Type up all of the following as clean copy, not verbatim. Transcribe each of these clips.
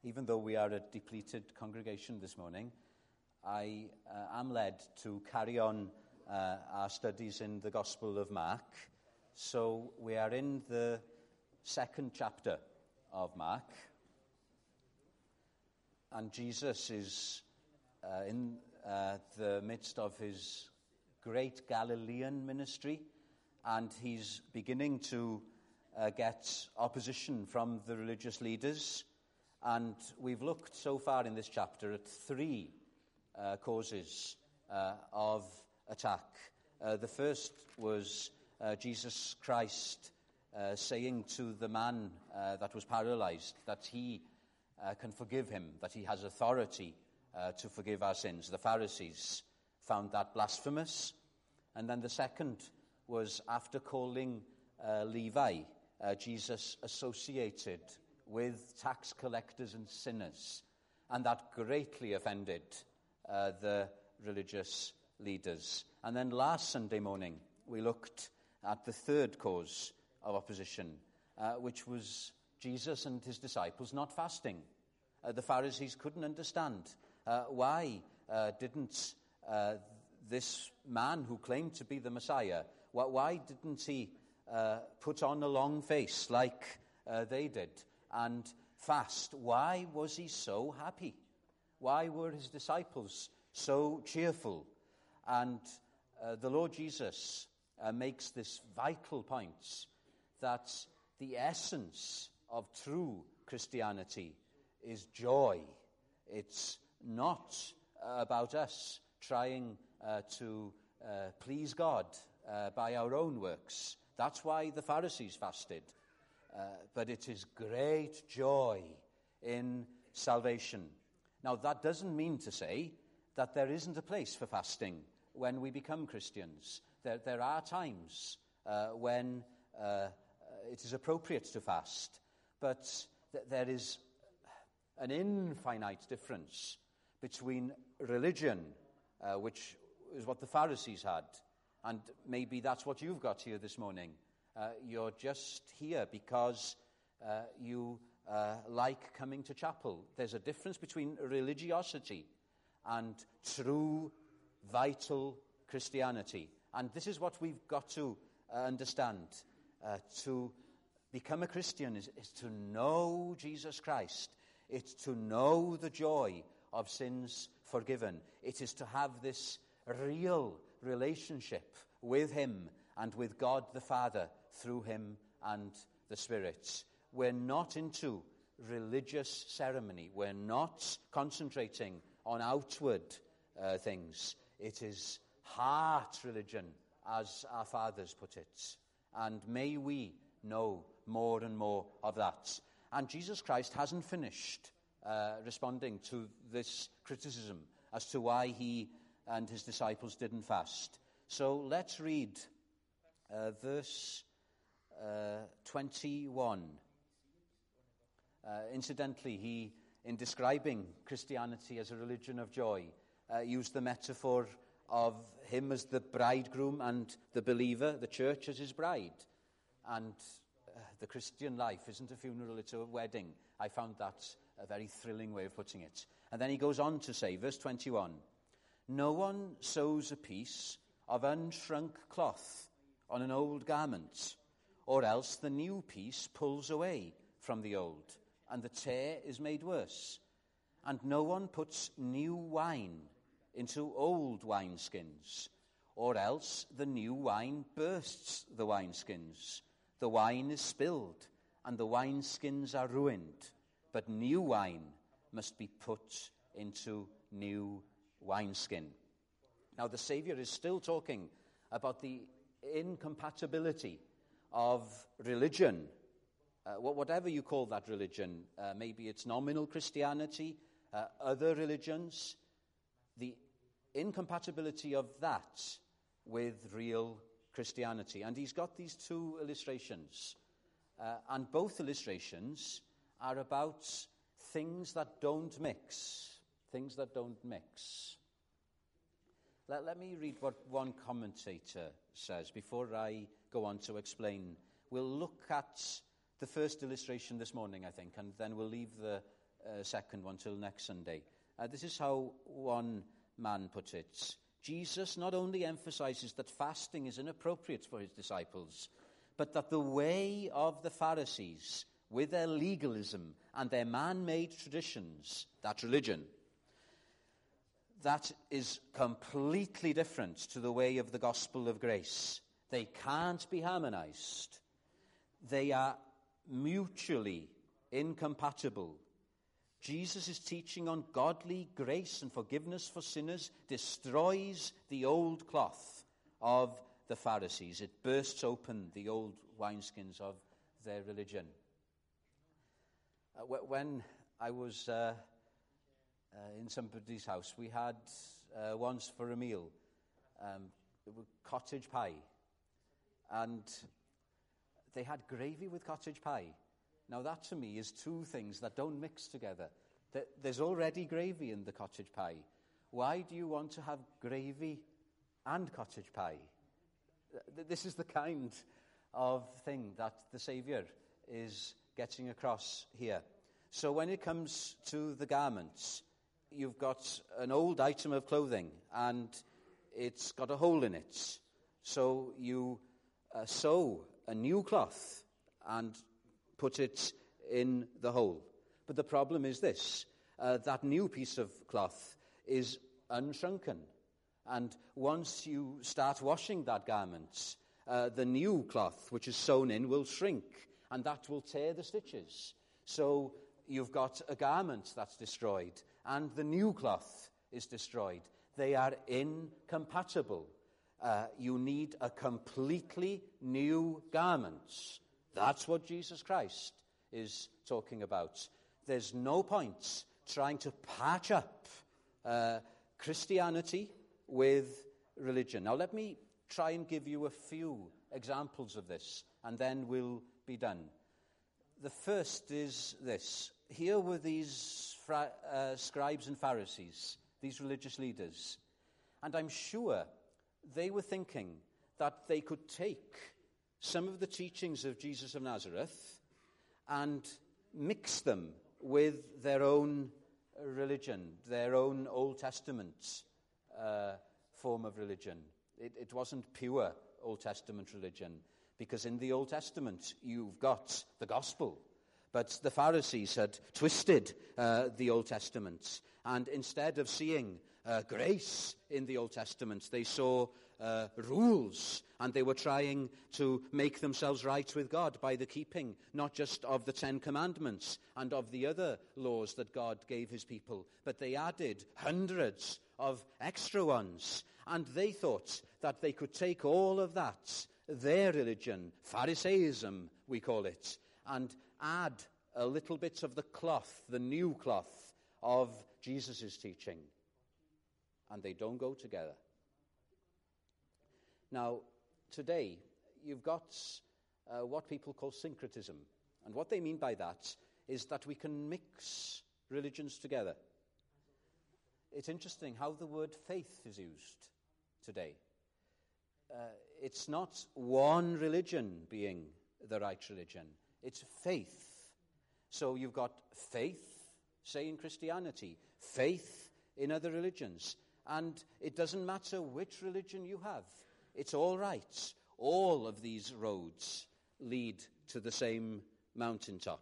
even though we are a depleted congregation this morning, I am led to carry on our studies in the Gospel of Mark. So we are in the second chapter of Mark, and Jesus is in the midst of his great Galilean ministry, and he's beginning to get opposition from the religious leaders. And we've looked so far in this chapter at three causes of attack. The first was Jesus Christ saying to the man that was paralyzed that he can forgive him, that he has authority to forgive our sins. The Pharisees found that blasphemous. And then the second was after calling Levi, Jesus associated with tax collectors and sinners, and that greatly offended the religious leaders. And then last Sunday morning, we looked at the third cause of opposition, which was Jesus and his disciples not fasting. The Pharisees couldn't understand why didn't this man who claimed to be the Messiah, why didn't he put on a long face like they did and fast? Why was he so happy? Why were his disciples so cheerful? And the Lord Jesus makes this vital point that the essence of true Christianity is joy. It's not about us trying to please God by our own works. That's why the Pharisees fasted. But it is great joy in salvation. Now, that doesn't mean to say that there isn't a place for fasting when we become Christians. There are times when it is appropriate to fast, but there is an infinite difference between religion, which is what the Pharisees had, and maybe that's what you've got here this morning. You're just here because you like coming to chapel. There's a difference between religiosity and true, vital Christianity. And this is what we've got to understand. To become a Christian is to know Jesus Christ. It's to know the joy of sins forgiven. It is to have this real relationship with him and with God the Father through him and the Spirit. We're not into religious ceremony. We're not concentrating on outward things. It is heart religion, as our fathers put it. And may we know more and more of that. And Jesus Christ hasn't finished responding to this criticism as to why he and his disciples didn't fast. So let's read verse 21. Incidentally, he, in describing Christianity as a religion of joy, used the metaphor of him as the bridegroom and the believer, the church, as his bride. And the Christian life isn't a funeral, it's a wedding. I found that a very thrilling way of putting it. And then he goes on to say, verse 21, "No one sews a piece of unshrunk cloth on an old garment, or else the new piece pulls away from the old, and the tear is made worse. And no one puts new wine into old wineskins, or else the new wine bursts the wineskins. The wine is spilled, and the wineskins are ruined. But new wine must be put into new wineskin." Now, the Savior is still talking about the incompatibility of religion. Whatever you call that religion, maybe it's nominal Christianity, other religions, the incompatibility of that with real Christianity. And he's got these two illustrations. And both illustrations are about things that don't mix. Things that don't mix. Let me read what one commentator says before I go on to explain. We'll look at the first illustration this morning, I think, and then we'll leave the second one till next Sunday. This is how one man put it. Jesus not only emphasizes that fasting is inappropriate for his disciples, but that the way of the Pharisees, with their legalism and their man-made traditions, that religion, that is completely different to the way of the gospel of grace. They can't be harmonized. They are mutually incompatible. Jesus' teaching on godly grace and forgiveness for sinners destroys the old cloth of the Pharisees. It bursts open the old wineskins of their religion. When I was in somebody's house, we had once for a meal cottage pie, and they had gravy with cottage pie. Now that to me is two things that don't mix together. There's already gravy in the cottage pie. Why do you want to have gravy and cottage pie? This is the kind of thing that the Saviour is getting across here. So when it comes to the garments, you've got an old item of clothing and it's got a hole in it. So you sew a new cloth and put it in the hole. But the problem is this, that new piece of cloth is unshrunken. And once you start washing that garment, the new cloth, which is sewn in, will shrink, and that will tear the stitches. So you've got a garment that's destroyed, and the new cloth is destroyed. They are incompatible. You need a completely new garment. That's what Jesus Christ is talking about. There's no point trying to patch up Christianity with religion. Now let me try and give you a few examples of this, and then we'll be done. The first is this. Here were these scribes and Pharisees, these religious leaders, and I'm sure they were thinking that they could take some of the teachings of Jesus of Nazareth and mix them with their own religion, their own Old Testament form of religion. It wasn't pure Old Testament religion, because in the Old Testament you've got the gospel. But the Pharisees had twisted the Old Testament, and instead of seeing grace in the Old Testament, they saw rules, and they were trying to make themselves right with God by the keeping not just of the Ten Commandments and of the other laws that God gave his people, but they added hundreds of extra ones, and they thought that they could take all of that, their religion, Pharisaism we call it, and add a little bit of the cloth, the new cloth of Jesus' teaching. And they don't go together. Now, today, you've got what people call syncretism. And what they mean by that is that we can mix religions together. It's interesting how the word faith is used today. It's not one religion being the right religion. It's faith. So you've got faith, say in Christianity, faith in other religions. And it doesn't matter which religion you have. It's all right. All of these roads lead to the same mountaintop.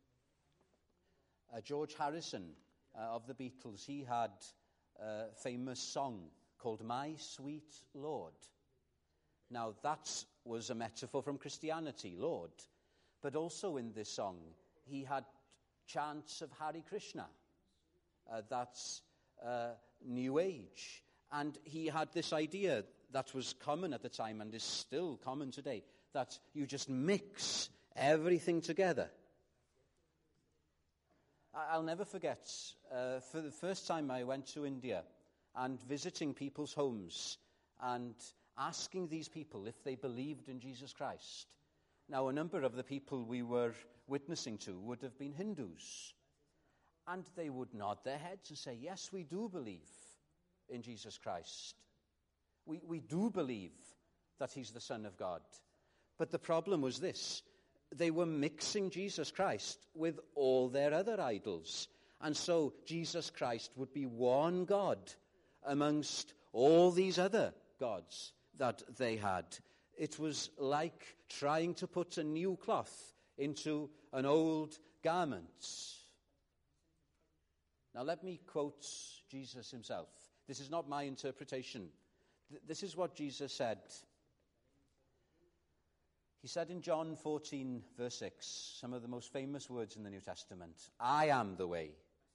George Harrison of the Beatles, he had a famous song called My Sweet Lord. Now that was a metaphor from Christianity, Lord. But also in this song, he had chants of Hare Krishna. That's New Age. And he had this idea that was common at the time and is still common today, that you just mix everything together. I'll never forget, for the first time I went to India and visiting people's homes and asking these people if they believed in Jesus Christ. Now, a number of the people we were witnessing to would have been Hindus. And they would nod their heads and say, yes, we do believe in Jesus Christ. We do believe that he's the Son of God. But the problem was this. They were mixing Jesus Christ with all their other idols. And so Jesus Christ would be one God amongst all these other gods that they had. It was like trying to put a new cloth into an old garment. Now let me quote Jesus himself. This is not my interpretation. This is what Jesus said. He said in John 14, verse 6, some of the most famous words in the New Testament, I am the way.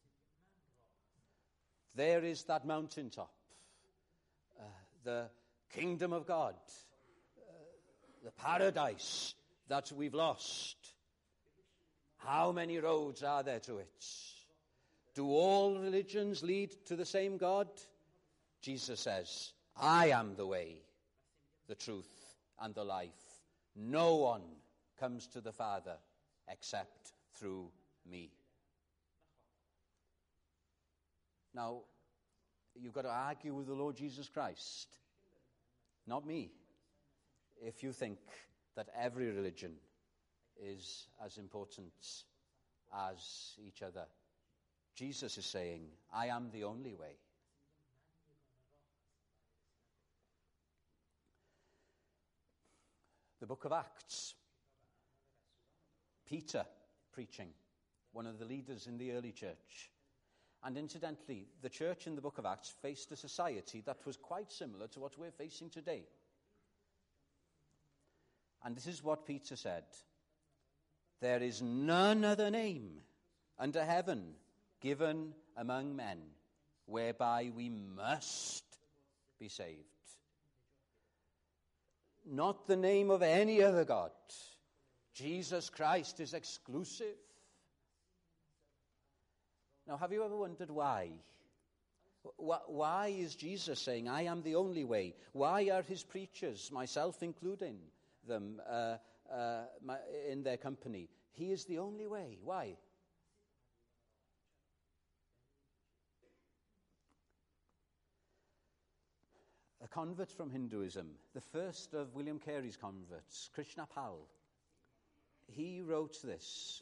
There is that mountaintop, the kingdom of God, the paradise that we've lost. How many roads are there to it? Do all religions lead to the same God? Jesus says, I am the way, the truth, and the life. No one comes to the Father except through me. Now, you've got to argue with the Lord Jesus Christ, not me, if you think that every religion is as important as each other. Jesus is saying, I am the only way. The book of Acts, Peter preaching, one of the leaders in the early church. And incidentally, the church in the book of Acts faced a society that was quite similar to what we're facing today. And this is what Peter said. There is none other name under heaven given among men whereby we must be saved. Not the name of any other God. Jesus Christ is exclusive. Now, have you ever wondered why? Why is Jesus saying, I am the only way? Why are his preachers, myself including them, in their company? He is the only way. Why? A convert from Hinduism, the first of William Carey's converts, Krishna Pal, he wrote this: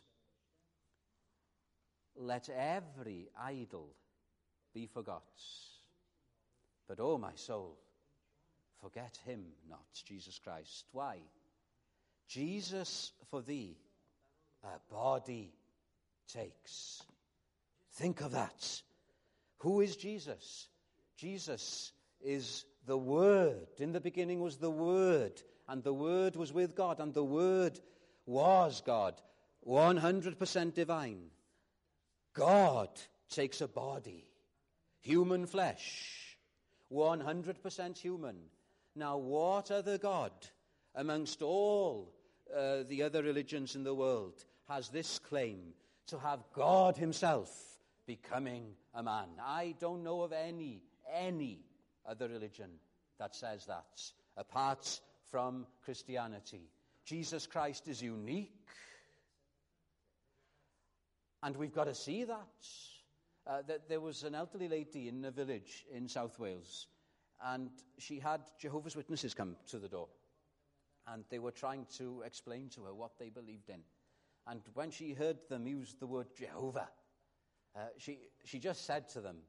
let every idol be forgot, but, O my soul, forget him not, Jesus Christ. Why? Jesus for thee a body takes. Think of that. Who is Jesus? Jesus is the Word. In the beginning was the Word, and the Word was with God, and the Word was God, 100% divine. God takes a body, human flesh, 100% human. Now, what other God amongst all the other religions in the world has this claim to have God himself becoming a man? I don't know of any other religion that says that, apart from Christianity. Jesus Christ is unique, and we've got to see that. There was an elderly lady in a village in South Wales, and she had Jehovah's Witnesses come to the door, and they were trying to explain to her what they believed in. And when she heard them use the word Jehovah, she just said to them,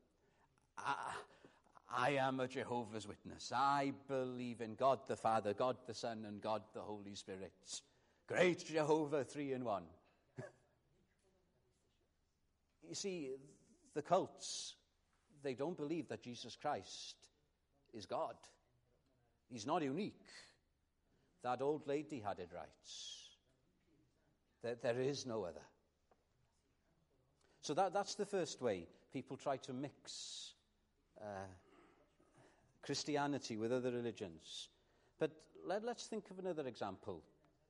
I am a Jehovah's Witness. I believe in God the Father, God the Son, and God the Holy Spirit. Great Jehovah, 3 in 1. You see, the cults, they don't believe that Jesus Christ is God. He's not unique. That old lady had it right. There is no other. So that's the first way people try to mix Christianity with other religions. But let's think of another example.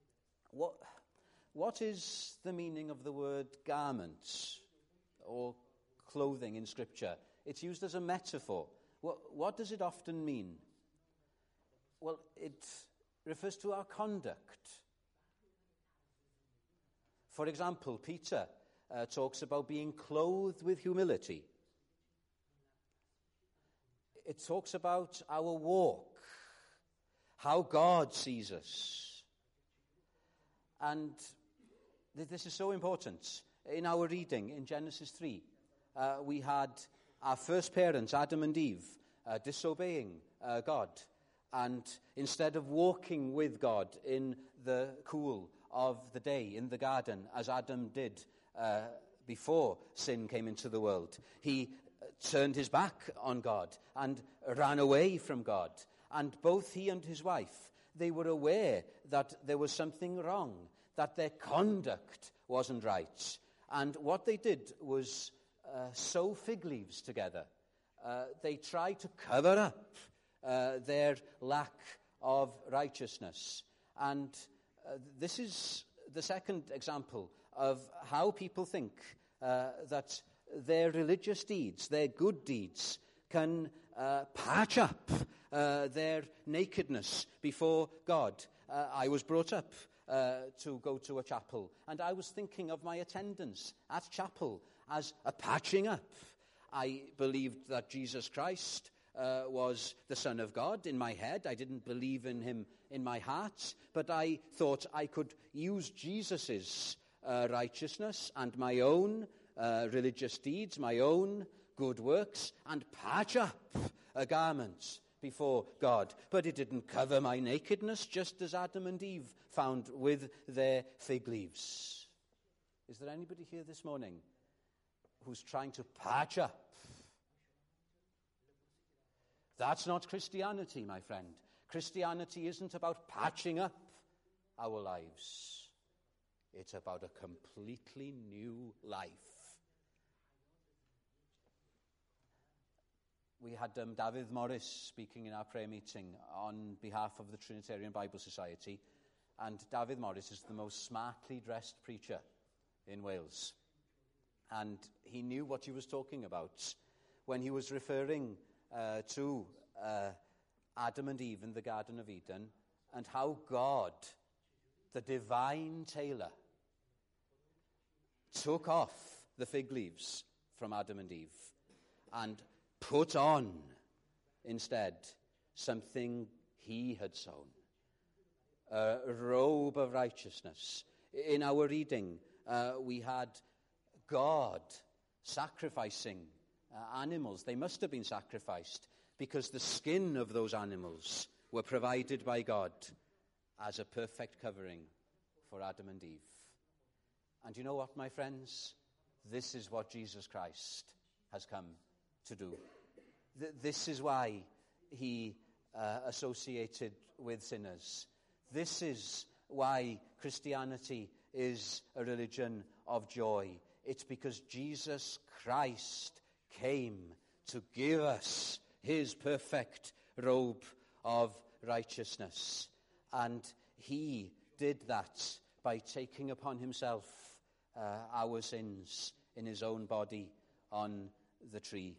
What is the meaning of the word garment or clothing in Scripture? It's used as a metaphor. What does it often mean? Well, it refers to our conduct. For example, Peter talks about being clothed with humility. It talks about our walk, how God sees us. And this is so important. In our reading in Genesis 3, we had our first parents, Adam and Eve, disobeying God. And instead of walking with God in the cool of the day in the garden, as Adam did before sin came into the world, he turned his back on God and ran away from God. And both he and his wife, they were aware that there was something wrong, that their conduct wasn't right. And what they did was sew fig leaves together. They tried to cover up their lack of righteousness. And this is the second example of how people think that their religious deeds, their good deeds, can patch up their nakedness before God. I was brought up to go to a chapel, and I was thinking of my attendance at chapel as a patching up. I believed that Jesus Christ was the Son of God in my head. I didn't believe in him in my heart, but I thought I could use Jesus's righteousness and my own religious deeds, my own good works, and patch up a garment before God. But it didn't cover my nakedness, just as Adam and Eve found with their fig leaves. Is there anybody here this morning who's trying to patch up? That's not Christianity, my friend. Christianity isn't about patching up our lives. It's about a completely new life. We had David Morris speaking in our prayer meeting on behalf of the Trinitarian Bible Society, and David Morris is the most smartly dressed preacher in Wales. And he knew what he was talking about when he was referring to Adam and Eve in the Garden of Eden, and how God, the divine tailor, took off the fig leaves from Adam and Eve and put on instead something he had sown, a robe of righteousness. In our reading, we had God sacrificing animals. They must have been sacrificed because the skin of those animals were provided by God as a perfect covering for Adam and Eve. And you know what, my friends? This is what Jesus Christ has come to do. This is why he associated with sinners. This is why Christianity is a religion of joy. It's because Jesus Christ came to give us his perfect robe of righteousness. And he did that by taking upon himself our sins in his own body on the tree.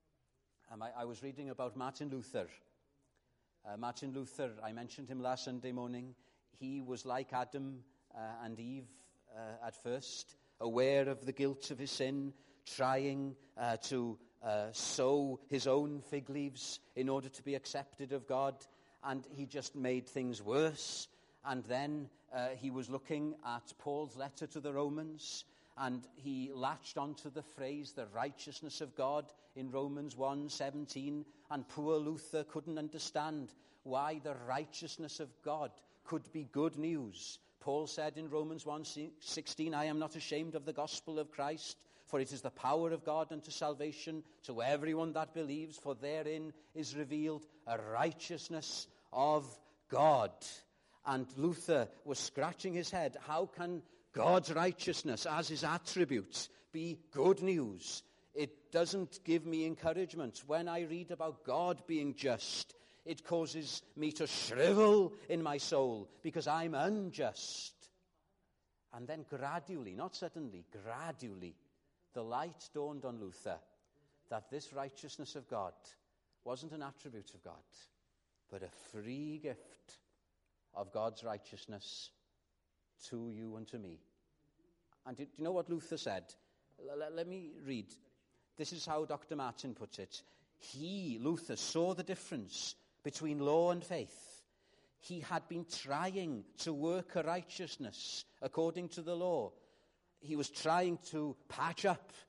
I was reading about Martin Luther. Martin Luther, I mentioned him last Sunday morning. He was like Adam and Eve at first, aware of the guilt of his sin, trying to sow his own fig leaves in order to be accepted of God, and he just made things worse. And then he was looking at Paul's letter to the Romans, and he latched onto the phrase, the righteousness of God, in Romans 1:17, and poor Luther couldn't understand why the righteousness of God could be good news. Paul said in Romans 1:16, I am not ashamed of the gospel of Christ, for it is the power of God unto salvation to everyone that believes, for therein is revealed a righteousness of God. And Luther was scratching his head. How can God's righteousness as his attribute be good news? It doesn't give me encouragement. When I read about God being just, it causes me to shrivel in my soul because I'm unjust. And then gradually, not suddenly, gradually, the light dawned on Luther that this righteousness of God wasn't an attribute of God, but a free gift of God's righteousness to you and to me. And do you know what Luther said? Let me read. This is how Dr. Martin puts it. He, Luther, saw the difference between law and faith. He had been trying to work a righteousness according to the law. He was trying to patch up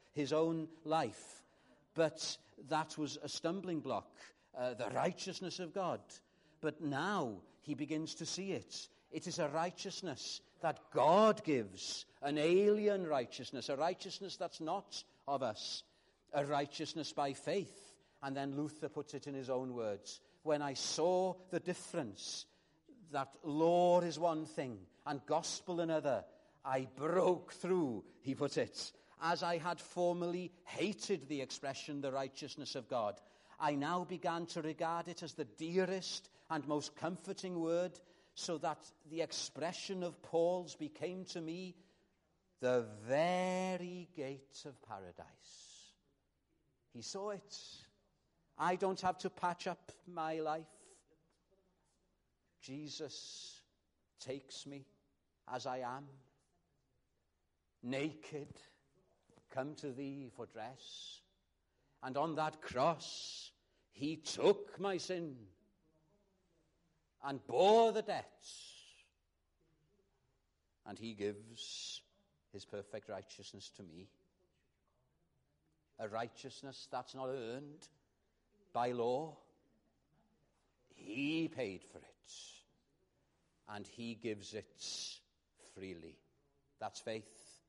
his own life. But that was a stumbling block, the righteousness of God. But now he begins to see it. It is a righteousness that God gives, an alien righteousness, a righteousness that's not of us, a righteousness by faith. And then Luther puts it in his own words. When I saw the difference, that law is one thing and gospel another, I broke through, he put it. As I had formerly hated the expression, the righteousness of God, I now began to regard it as the dearest and most comforting word, so that the expression of Paul's became to me the very gate of paradise. He saw it. I don't have to patch up my life. Jesus takes me as I am, naked, come to thee for dress. And on that cross, he took my sin and bore the debts. And he gives his perfect righteousness to me. A righteousness that's not earned by law. He paid for it. And he gives it freely. That's faith.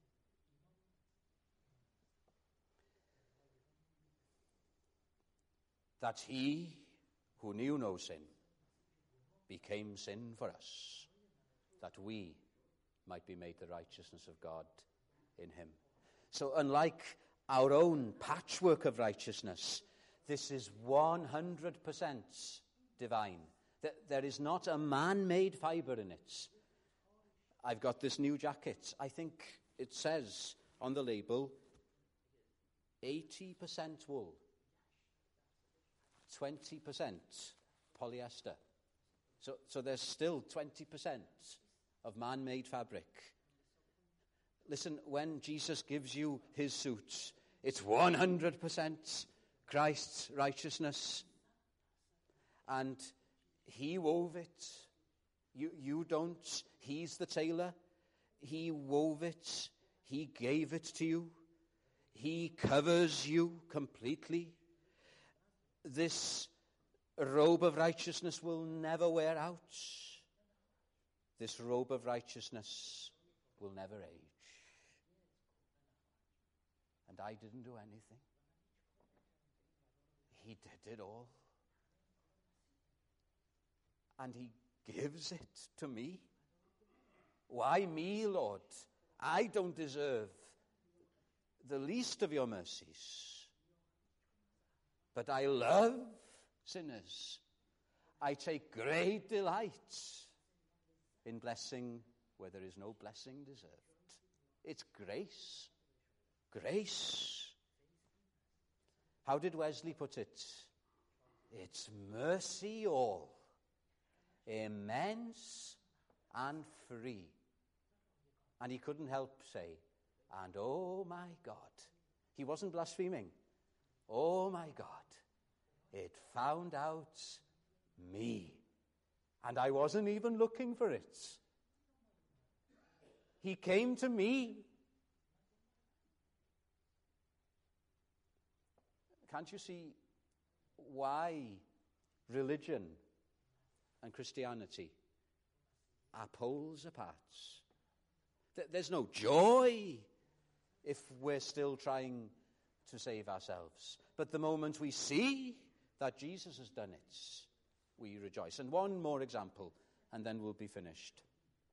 That he who knew no sin became sin for us, that we might be made the righteousness of God in him. So unlike our own patchwork of righteousness, this is 100% divine. There is not a man-made fibre in it. I've got this new jacket. I think it says on the label, 80% wool, 20% polyester. So there's still 20% of man-made fabric. Listen, when Jesus gives you his suit, it's 100% Christ's righteousness. And he wove it. You don't. He's the tailor. He wove it. He gave it to you. He covers you completely. This robe of righteousness will never wear out. This robe of righteousness will never age. And I didn't do anything. He did it all. And he gives it to me. Why me, Lord? I don't deserve the least of your mercies. But I love sinners. I take great delight in blessing where there is no blessing deserved. It's grace. Grace. How did Wesley put it? It's mercy all, immense and free. And he couldn't help say, and oh my God. He wasn't blaspheming. Oh my God. It found out me. And I wasn't even looking for it. He came to me. Can't you see why religion and Christianity are poles apart? There's no joy if we're still trying to save ourselves. But the moment we see that Jesus has done it, we rejoice. And one more example, and then we'll be finished.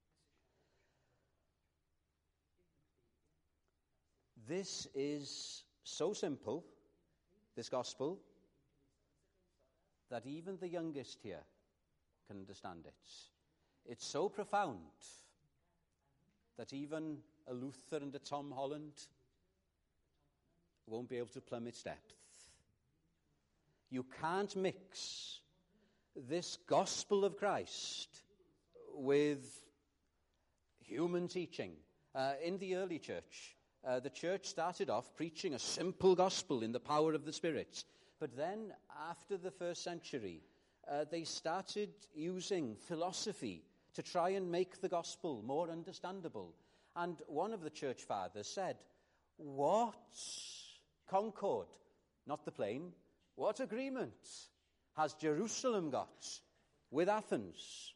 This is so simple, this gospel, that even the youngest here can understand it. It's so profound that even a Luther and a Tom Holland won't be able to plumb its depth. You can't mix this gospel of Christ with human teaching. In the early church, the church started off preaching a simple gospel in the power of the Spirit. But then, after the first century, they started using philosophy to try and make the gospel more understandable. And one of the church fathers said, what concord, not the plane. What agreement has Jerusalem got with Athens?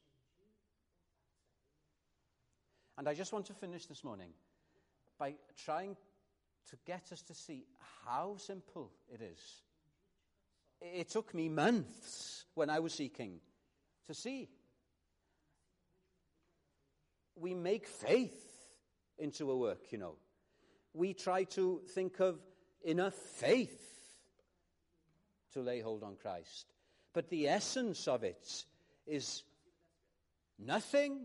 And I just want to finish this morning by trying to get us to see how simple it is. It took me months when I was seeking to see. We make faith into a work, you know. We try to think of enough faith to lay hold on Christ. But the essence of it is nothing.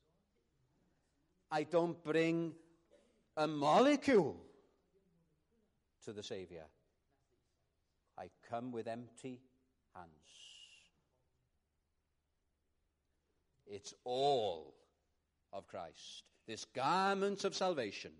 I don't bring a molecule to the Saviour. I come with empty hands. It's all of Christ, this garment of salvation.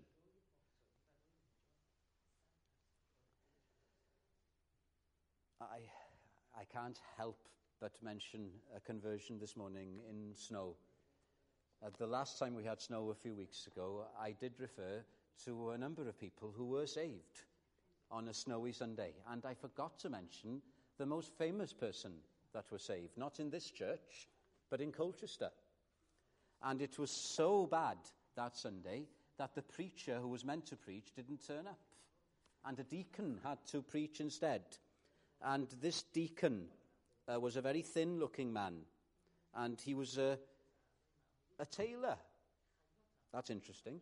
I can't help but mention a conversion this morning in snow. The last time we had snow a few weeks ago, I did refer to a number of people who were saved on a snowy Sunday. And I forgot to mention the most famous person that was saved, not in this church, but in Colchester. And it was so bad that Sunday that the preacher who was meant to preach didn't turn up. And a deacon had to preach instead. And this deacon was a very thin-looking man. And he was a tailor. That's interesting.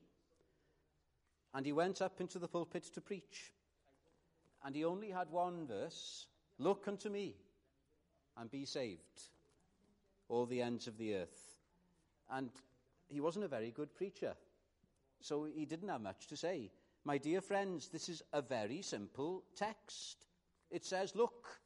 And he went up into the pulpit to preach. And he only had one verse: "Look unto me, and be saved, all the ends of the earth." And he wasn't a very good preacher, so he didn't have much to say. My dear friends, this is a very simple text. It says, look.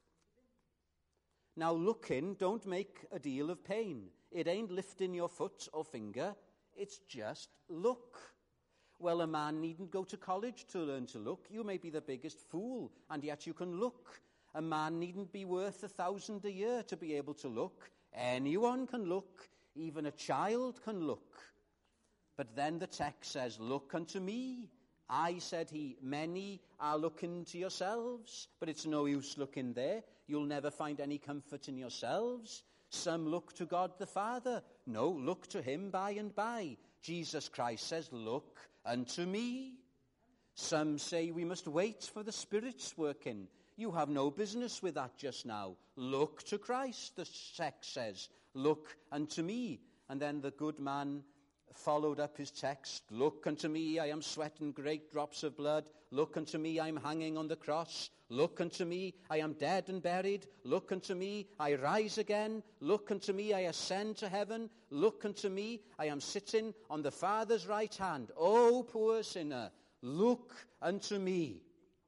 Now, looking, don't make a deal of pain. It ain't lifting your foot or finger. It's just look. Well, a man needn't go to college to learn to look. You may be the biggest fool, and yet you can look. A man needn't be worth 1,000 a year to be able to look. Anyone can look. Even a child can look. But then the text says, look unto me. I, said he, many are looking to yourselves, but it's no use looking there. You'll never find any comfort in yourselves. Some look to God the Father. No, look to him by and by. Jesus Christ says, look unto me. Some say we must wait for the Spirit's working. You have no business with that just now. Look to Christ, the text says. Look unto me. And then the good man followed up his text. Look unto me, I am sweating great drops of blood. Look unto me, I am hanging on the cross. Look unto me, I am dead and buried. Look unto me, I rise again. Look unto me, I ascend to heaven. Look unto me, I am sitting on the Father's right hand. O poor sinner, look unto me.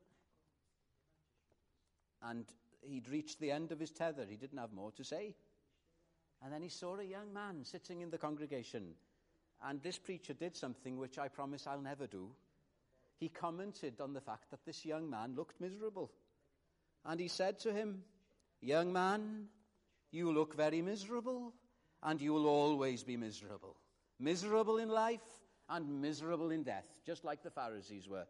And he'd reached the end of his tether. He didn't have more to say. And then he saw a young man sitting in the congregation. And this preacher did something which I promise I'll never do. He commented on the fact that this young man looked miserable. And he said to him, young man, you look very miserable, and you will always be miserable. Miserable in life and miserable in death, just like the Pharisees were.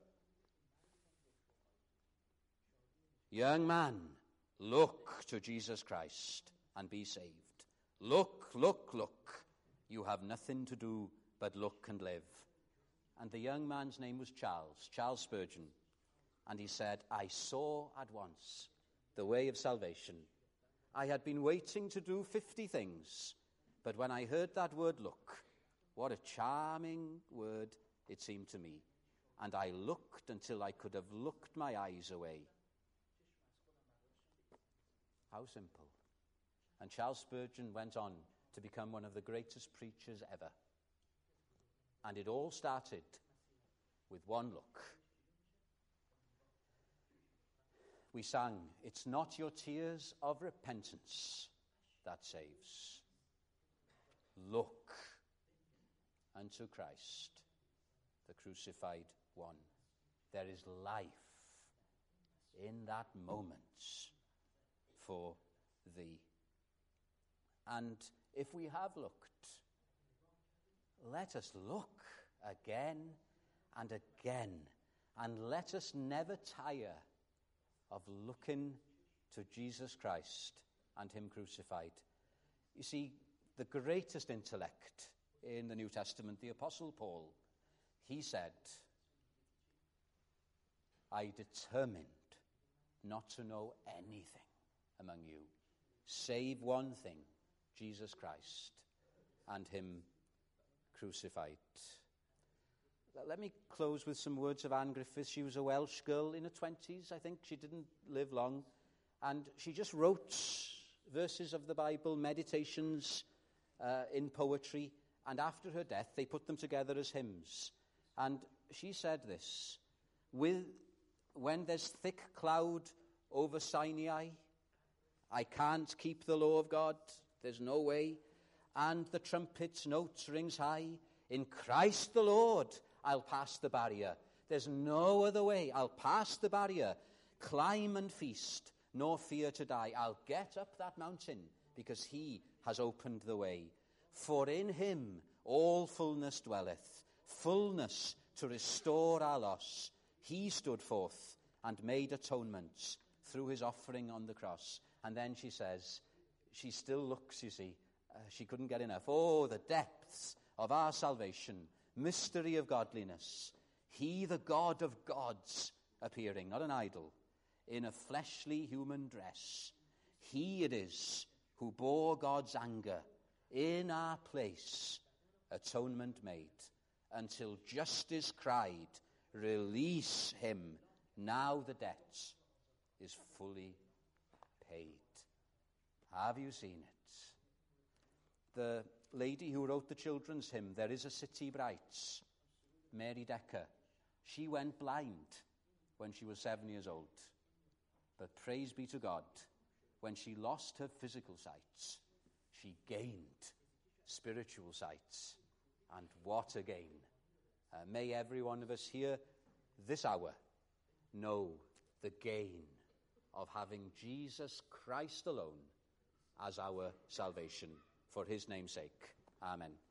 Young man, look to Jesus Christ and be saved. Look, look, look. You have nothing to do but look and live. And the young man's name was Charles Spurgeon. And he said, I saw at once the way of salvation. I had been waiting to do 50 things, but when I heard that word look, what a charming word it seemed to me. And I looked until I could have looked my eyes away. How simple. And Charles Spurgeon went on to become one of the greatest preachers ever. And it all started with one look. We sang, it's not your tears of repentance that saves. Look unto Christ, the crucified one. There is life in that moment for thee. And if we have looked, let us look again and again And let us never tire of looking to Jesus Christ and him crucified. You see, the greatest intellect in the New Testament, the Apostle Paul, he said, I determined not to know anything among you, save one thing, Jesus Christ and him crucified. Let me close with some words of Anne Griffiths. She was a Welsh girl in her 20s, I think. She didn't live long. And she just wrote verses of the Bible, meditations in poetry. And after her death, they put them together as hymns. And she said this, when there's thick cloud over Sinai, I can't keep the law of God, there's no way. And the trumpet's note rings high, in Christ the Lord, I'll pass the barrier. There's no other way. I'll pass the barrier, climb and feast, nor fear to die. I'll get up that mountain because he has opened the way. For in him all fullness dwelleth, fullness to restore our loss. He stood forth and made atonement through his offering on the cross. And then she says, she still looks, you see, she couldn't get enough. Oh, the depths of our salvation, mystery of godliness. He, the God of gods, appearing, not an idol, in a fleshly human dress. He it is who bore God's anger in our place, atonement made, until justice cried, release him, now the debt is fully paid. Have you seen it? The lady who wrote the children's hymn, There is a City Bright, Mary Decker, she went blind when she was 7 years old. But praise be to God, when she lost her physical sight, she gained spiritual sight. And what a gain. May every one of us here this hour know the gain of having Jesus Christ alone as our salvation. For his name's sake. Amen.